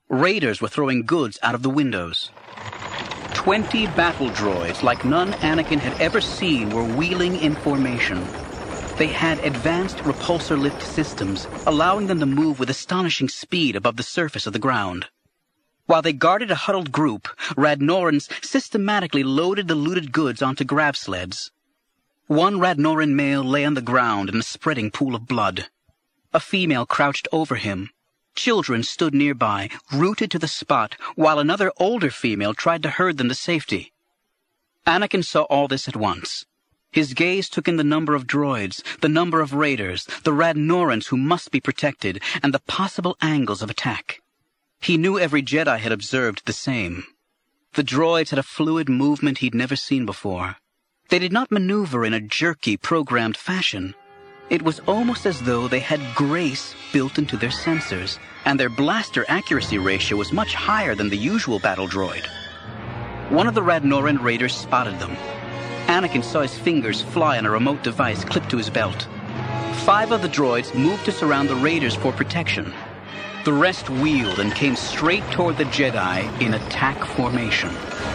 Raiders were throwing goods out of the windows. 20 battle droids like none Anakin had ever seen were wheeling in formation. They had advanced repulsor lift systems, allowing them to move with astonishing speed above the surface of the ground. While they guarded a huddled group, Radnorans systematically loaded the looted goods onto grab sleds. One Radnoran male lay on the ground in a spreading pool of blood. A female crouched over him. Children stood nearby, rooted to the spot, while another older female tried to herd them to safety. Anakin saw all this at once. His gaze took in the number of droids, the number of raiders, the Radnorans who must be protected, and the possible angles of attack. He knew every Jedi had observed the same. The droids had a fluid movement he'd never seen before. They did not maneuver in a jerky, programmed fashion. It was almost as though they had grace built into their sensors, and their blaster accuracy ratio was much higher than the usual battle droid. One of the Radnoran raiders spotted them. Anakin saw his fingers fly on a remote device clipped to his belt. 5 of the droids moved to surround the raiders for protection. The rest wheeled and came straight toward the Jedi in attack formation.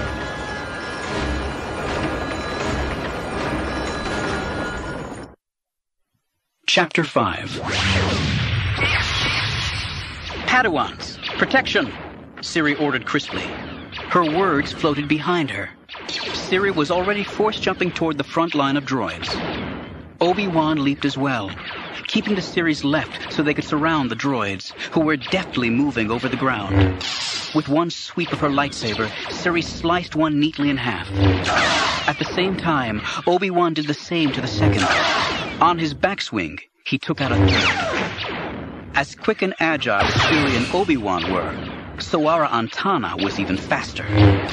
Chapter 5. Padawans, protection, Ciri ordered crisply. Her words floated behind her. Ciri was already force-jumping toward the front line of droids. Obi-Wan leaped as well, keeping to Ciri's left so they could surround the droids, who were deftly moving over the ground. With one sweep of her lightsaber, Ciri sliced one neatly in half. At the same time, Obi-Wan did the same to the second. On his backswing, he took out a third. As quick and agile as Ciri and Obi-Wan were, Sowara Antana was even faster.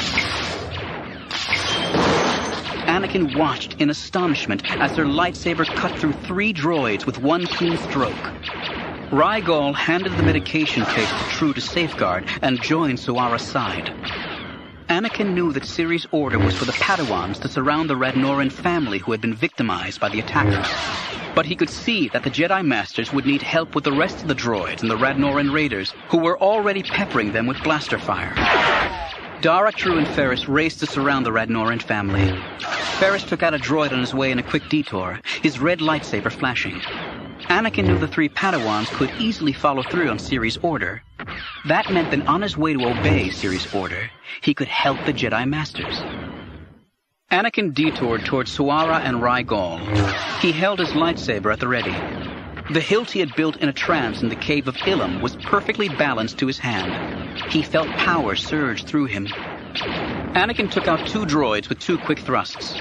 Anakin watched in astonishment as her lightsaber cut through 3 droids with one clean stroke. Rygol handed the medication case to True to safeguard and joined Sowara's side. Anakin knew that Ciri's order was for the Padawans to surround the Radnoran family who had been victimized by the attackers. But he could see that the Jedi Masters would need help with the rest of the droids and the Radnoran raiders, who were already peppering them with blaster fire. Dara, True, and Ferris raced to surround the Radnoran family. Ferris took out a droid on his way in a quick detour, his red lightsaber flashing. Anakin knew the 3 Padawans could easily follow through on Ciri's order. That meant that on his way to obey Ciri's order, he could help the Jedi Masters. Anakin detoured toward Sowara and Rygol. He held his lightsaber at the ready. The hilt he had built in a trance in the cave of Ilum was perfectly balanced to his hand. He felt power surge through him. Anakin took out 2 droids with 2 quick thrusts.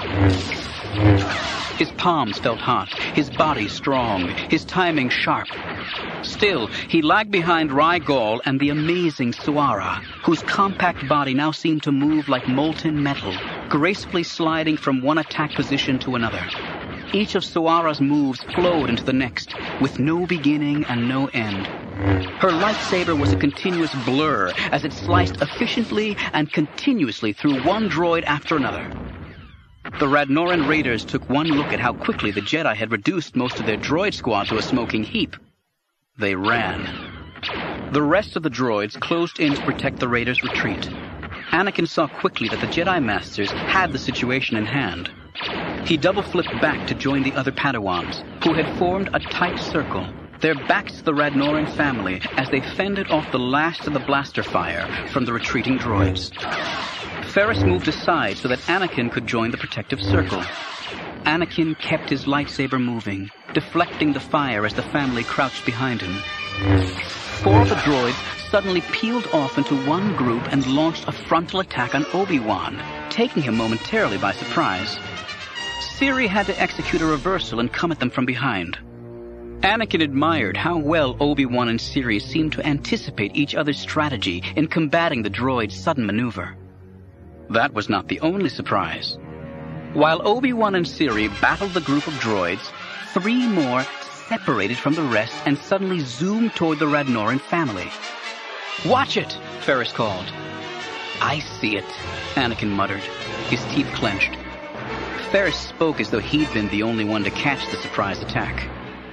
His palms felt hot, his body strong, his timing sharp. Still, he lagged behind Rygol and the amazing Sowara, whose compact body now seemed to move like molten metal, gracefully sliding from one attack position to another. Each of Sowara's moves flowed into the next, with no beginning and no end. Her lightsaber was a continuous blur as it sliced efficiently and continuously through one droid after another. The Radnoran raiders took one look at how quickly the Jedi had reduced most of their droid squad to a smoking heap. They ran. The rest of the droids closed in to protect the raiders' retreat. Anakin saw quickly that the Jedi Masters had the situation in hand. He double-flipped back to join the other Padawans, who had formed a tight circle, their backs to the Radnoran family as they fended off the last of the blaster fire from the retreating droids. Ferris moved aside so that Anakin could join the protective circle. Anakin kept his lightsaber moving, deflecting the fire as the family crouched behind him. 4 of the droids suddenly peeled off into one group and launched a frontal attack on Obi-Wan, taking him momentarily by surprise. Ciri had to execute a reversal and come at them from behind. Anakin admired how well Obi-Wan and Ciri seemed to anticipate each other's strategy in combating the droid's sudden maneuver. That was not the only surprise. While Obi-Wan and Ciri battled the group of droids, 3 more separated from the rest and suddenly zoomed toward the Radnoran family. "Watch it!" Ferris called. "I see it," Anakin muttered, his teeth clenched. Ferris spoke as though he'd been the only one to catch the surprise attack.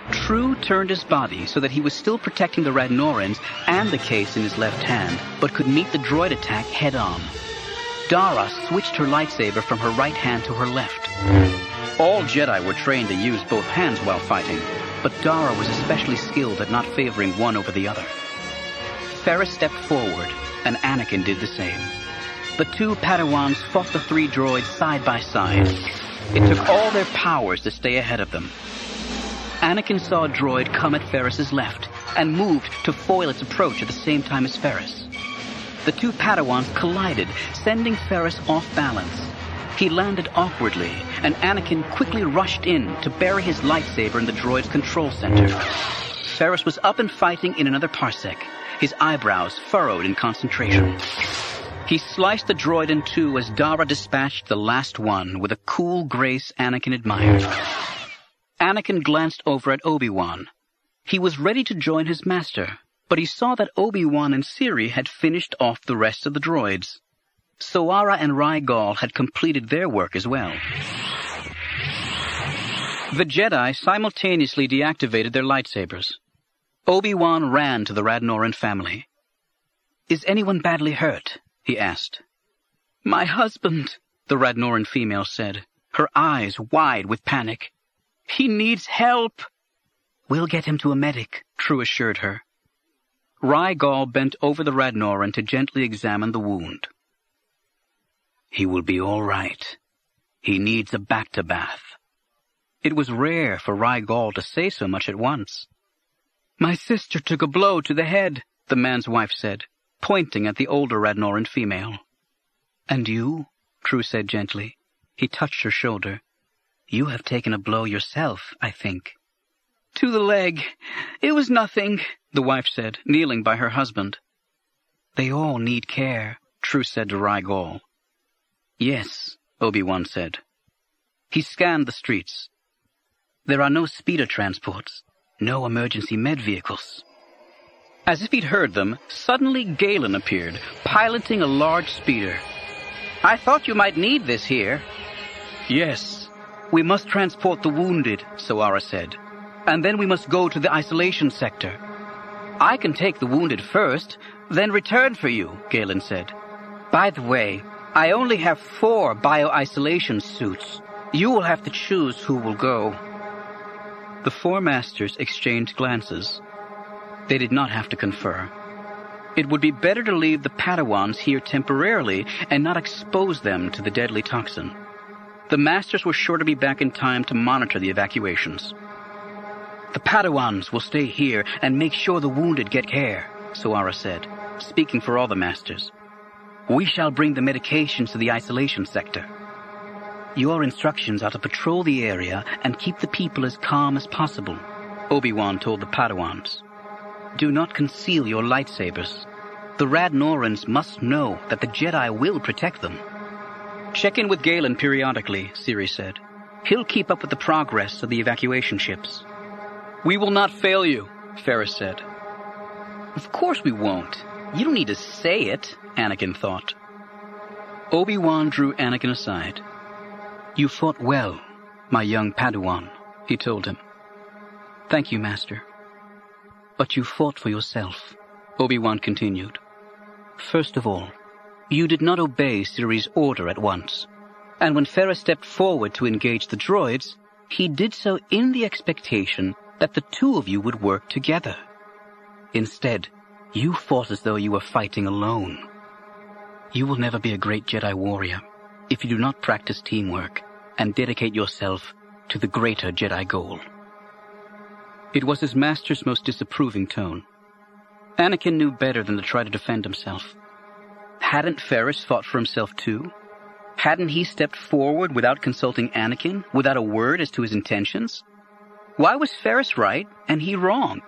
True turned his body so that he was still protecting the Radnorans and the case in his left hand, but could meet the droid attack head-on. Dara switched her lightsaber from her right hand to her left. All Jedi were trained to use both hands while fighting, but Dara was especially skilled at not favoring one over the other. Ferris stepped forward, and Anakin did the same. The two Padawans fought the three droids side by side. It took all their powers to stay ahead of them. Anakin saw a droid come at Ferris's left and moved to foil its approach at the same time as Ferris. The two Padawans collided, sending Ferris off balance. He landed awkwardly, and Anakin quickly rushed in to bury his lightsaber in the droid's control center. Ferris was up and fighting in another parsec, his eyebrows furrowed in concentration. He sliced the droid in two as Dara dispatched the last one with a cool grace Anakin admired. Anakin glanced over at Obi-Wan. He was ready to join his master, but he saw that Obi-Wan and Ciri had finished off the rest of the droids. Soara and Rygol had completed their work as well. The Jedi simultaneously deactivated their lightsabers. Obi-Wan ran to the Radnoran family. "Is anyone badly hurt?" he asked. "My husband," the Radnoran female said, her eyes wide with panic. "He needs help." "We'll get him to a medic," True assured her. Rygol bent over the Radnoran to gently examine the wound. "He will be all right. He needs a back-to-bath." It was rare for Rygol to say so much at once. "My sister took a blow to the head," the man's wife said, pointing at the older Radnoran female. "And you?" True said gently. He touched her shoulder. "You have taken a blow yourself, I think." "To the leg. It was nothing," the wife said, kneeling by her husband. "They all need care," True said to Rygol. "Yes," Obi-Wan said. He scanned the streets. There are no speeder transports, no emergency med vehicles. As if he'd heard them, suddenly Galen appeared, piloting a large speeder. "I thought you might need this here." "Yes, we must transport the wounded," Soara said. "And then we must go to the isolation sector." "I can take the wounded first, then return for you," Galen said. "By the way, I only have 4 bio-isolation suits. You will have to choose who will go." The 4 masters exchanged glances. They did not have to confer. It would be better to leave the Padawans here temporarily and not expose them to the deadly toxin. The masters were sure to be back in time to monitor the evacuations. "The Padawans will stay here and make sure the wounded get care," Soara said, speaking for all the masters. "We shall bring the medications to the isolation sector. Your instructions are to patrol the area and keep the people as calm as possible," Obi-Wan told the Padawans. "Do not conceal your lightsabers. The Radnorans must know that the Jedi will protect them." "Check in with Galen periodically," Ciri said. "He'll keep up with the progress of the evacuation ships." "We will not fail you," Ferris said. "Of course we won't. You don't need to say it," Anakin thought. Obi-Wan drew Anakin aside. "You fought well, my young Padawan," he told him. "Thank you, Master." "But you fought for yourself," Obi-Wan continued. "First of all, you did not obey Ciri's order at once, and when Ferris stepped forward to engage the droids, he did so in the expectation that the two of you would work together. Instead, you fought as though you were fighting alone. You will never be a great Jedi warrior if you do not practice teamwork and dedicate yourself to the greater Jedi goal." It was his master's most disapproving tone. Anakin knew better than to try to defend himself. Hadn't Ferris fought for himself too? Hadn't he stepped forward without consulting Anakin, without a word as to his intentions? Why was Ferris right and he wrong?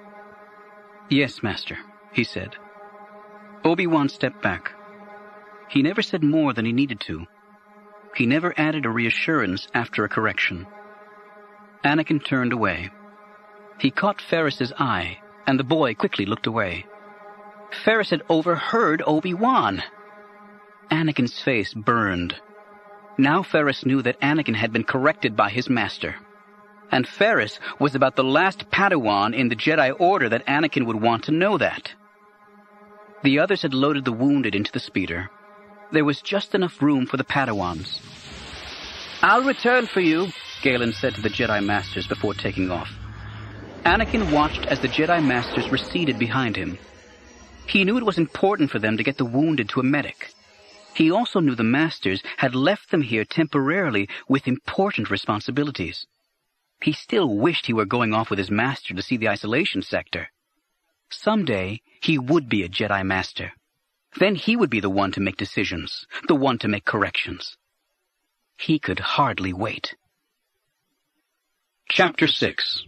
"Yes, Master," he said. Obi-Wan stepped back. He never said more than he needed to. He never added a reassurance after a correction. Anakin turned away. He caught Ferris's eye, and the boy quickly looked away. Ferris had overheard Obi-Wan. Anakin's face burned. Now Ferris knew that Anakin had been corrected by his master. and Ferris was about the last Padawan in the Jedi Order that Anakin would want to know that. The others had loaded the wounded into the speeder. There was just enough room for the Padawans. "I'll return for you," Galen said to the Jedi Masters before taking off. Anakin watched as the Jedi Masters receded behind him. He knew it was important for them to get the wounded to a medic. He also knew the Masters had left them here temporarily with important responsibilities. He still wished he were going off with his master to see the isolation sector. Someday, he would be a Jedi Master. Then he would be the one to make decisions, the one to make corrections. He could hardly wait. Chapter 6.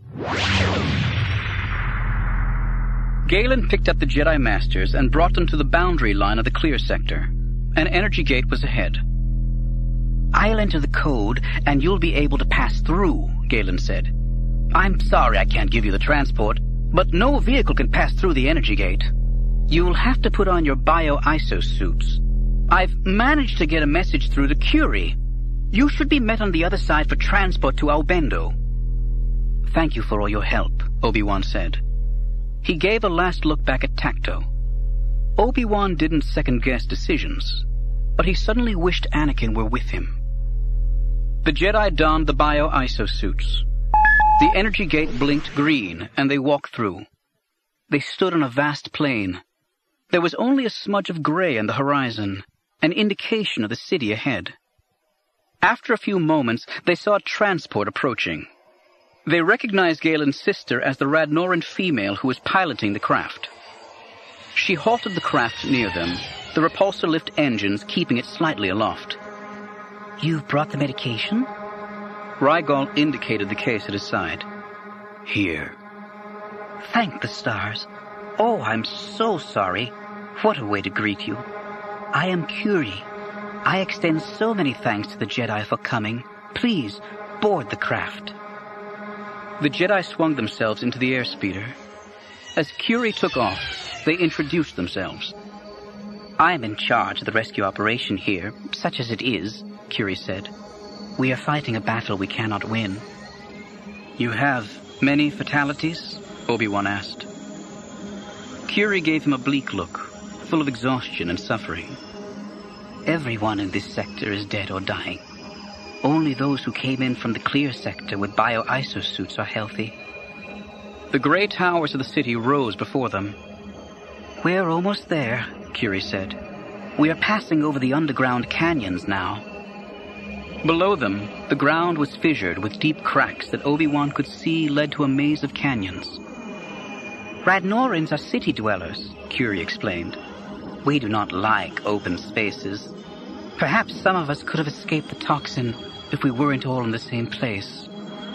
Galen picked up the Jedi Masters and brought them to the boundary line of the clear sector. An energy gate was ahead. "I'll enter the code, and you'll be able to pass through," Galen said. "I'm sorry I can't give you the transport, but no vehicle can pass through the energy gate. You'll have to put on your bio-ISO suits. I've managed to get a message through to Curie. You should be met on the other side for transport to Albendo." "Thank you for all your help," Obi-Wan said. He gave a last look back at Tacto. Obi-Wan didn't second-guess decisions, but he suddenly wished Anakin were with him. The Jedi donned the bio-ISO suits. The energy gate blinked green, and they walked through. They stood on a vast plain. There was only a smudge of gray on the horizon, an indication of the city ahead. After a few moments, they saw a transport approaching. They recognized Galen's sister as the Radnoran female who was piloting the craft. She halted the craft near them, the repulsor lift engines keeping it slightly aloft. "You've brought the medication?" Rygol indicated the case at his side. "Here." "Thank the stars. Oh, I'm so sorry. What a way to greet you. I am Curie. I extend so many thanks to the Jedi for coming. Please, board the craft." The Jedi swung themselves into the airspeeder. As Curie took off, they introduced themselves. "I'm in charge of the rescue operation here, such as it is," Curie said. "We are fighting a battle we cannot win." "You have many fatalities?" Obi-Wan asked. Curie gave him a bleak look, full of exhaustion and suffering. "Everyone in this sector is dead or dying. Only those who came in from the clear sector with bio-ISO suits are healthy." The gray towers of the city rose before them. "We're almost there," Curie said. "We are passing over the underground canyons now." Below them, the ground was fissured with deep cracks that Obi-Wan could see led to a maze of canyons. "Radnorans are city dwellers," Curie explained. "We do not like open spaces. Perhaps some of us could have escaped the toxin if we weren't all in the same place."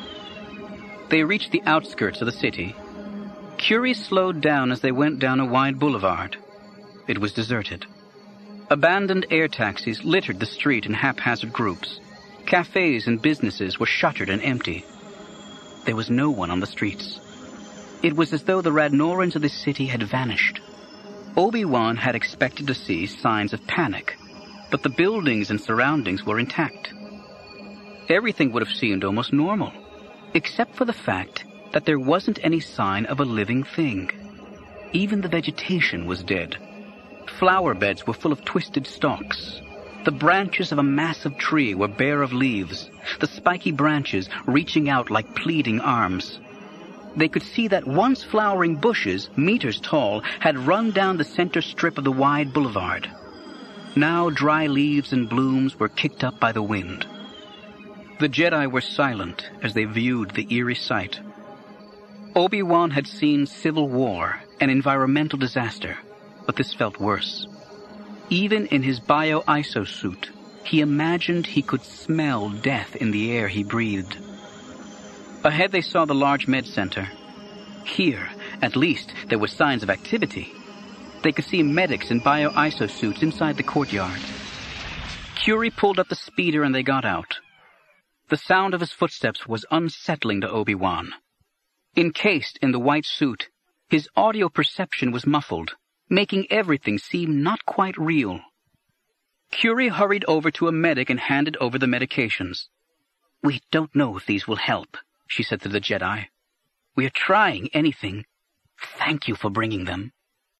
They reached the outskirts of the city. Curie slowed down as they went down a wide boulevard. It was deserted. Abandoned air taxis littered the street in haphazard groups. Cafes and businesses were shuttered and empty. There was no one on the streets. It was as though the Radnorans of the city had vanished. Obi-Wan had expected to see signs of panic, but the buildings and surroundings were intact. Everything would have seemed almost normal, except for the fact that there wasn't any sign of a living thing. Even the vegetation was dead. Flower beds were full of twisted stalks. The branches of a massive tree were bare of leaves, the spiky branches reaching out like pleading arms. They could see that once flowering bushes, meters tall, had run down the center strip of the wide boulevard. Now dry leaves and blooms were kicked up by the wind. The Jedi were silent as they viewed the eerie sight. Obi-Wan had seen civil war and environmental disaster, but this felt worse. Even in his bio-ISO suit, he imagined he could smell death in the air he breathed. Ahead they saw the large med center. Here, at least, there were signs of activity. They could see medics in bio-ISO suits inside the courtyard. Curie pulled up the speeder and they got out. The sound of his footsteps was unsettling to Obi-Wan. Encased in the white suit, his audio perception was muffled, making everything seem not quite real. Curie hurried over to a medic and handed over the medications. "We don't know if these will help," she said to the Jedi. "We are trying anything. Thank you for bringing them."